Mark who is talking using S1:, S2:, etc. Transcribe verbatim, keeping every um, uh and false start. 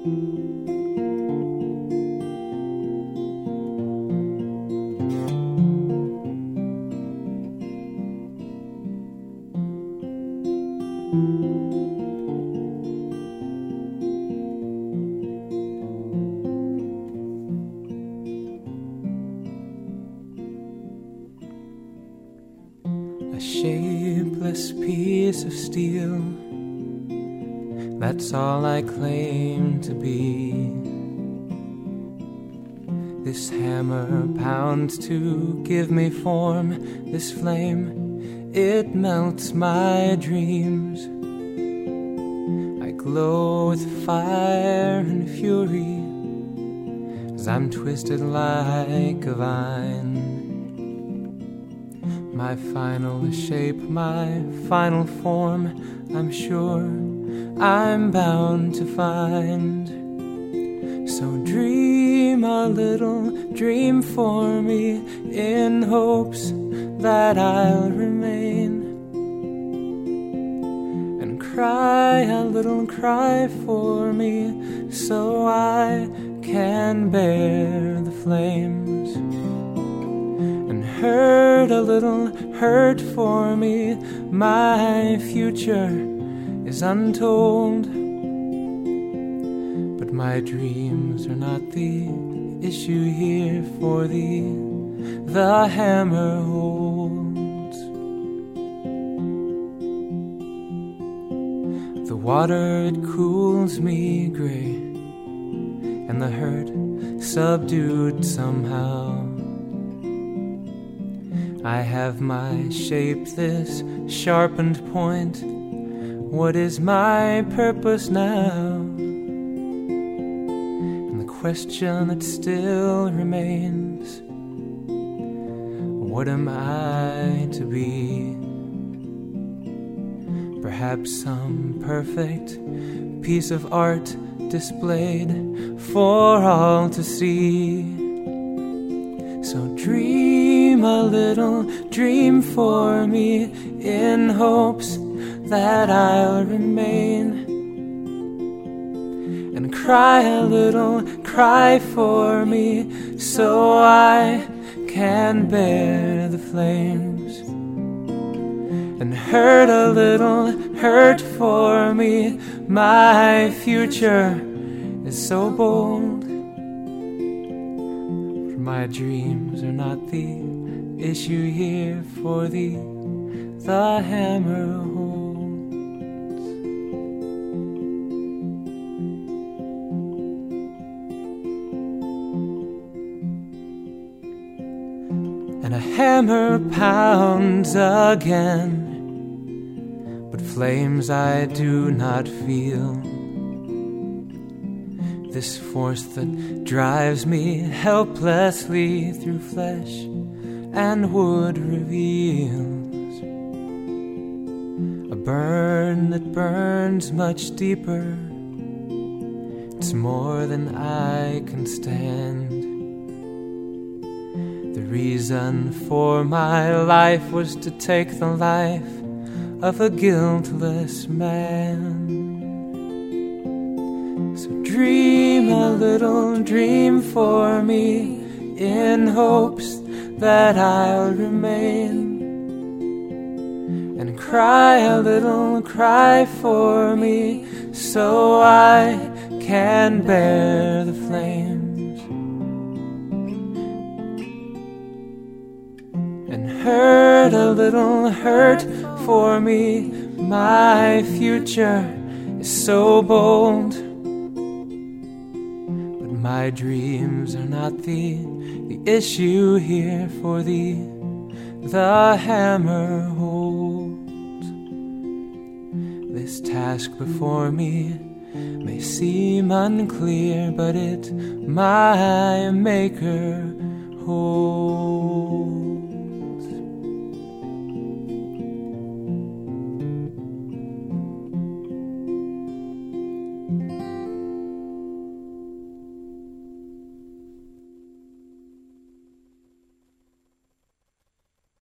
S1: A shapeless piece of steel, that's all I claim to be. This hammer pounds to give me form, this flame, it melts my dreams. I glow with fire and fury, as I'm twisted like a vine. My final shape, my final form, I'm sure I'm bound to find. So dream a little dream for me, in hopes that I'll remain. And cry a little cry for me, so I can bear the flames. And hurt a little hurt for me, my future is untold. But my dreams are not the issue here, for thee the hammer holds. The water, it cools me gray, and the hurt subdued somehow. I have my shape, this sharpened point. What is my purpose now? And the question that still remains, what am I to be? Perhaps some perfect piece of art displayed for all to see. So dream a little dream for me, in hopes that I'll remain. And cry a little cry for me, so I can bear the flames. And hurt a little hurt for me, my future is so bold. My dreams are not the issue here, for thee the hammer holds. And a hammer pounds again, but flames I do not feel. This force that drives me helplessly through flesh and wood reveals a burn that burns much deeper. It's more than I can stand. The reason for my life was to take the life of a guiltless man. So dream a little dream for me, in hopes that I'll remain. And cry a little cry for me, so I can bear the flames. And hurt a little hurt for me, my future is so bold. My dreams are not the, the issue here, for thee the hammer holds. This task before me may seem unclear, but it my Maker holds.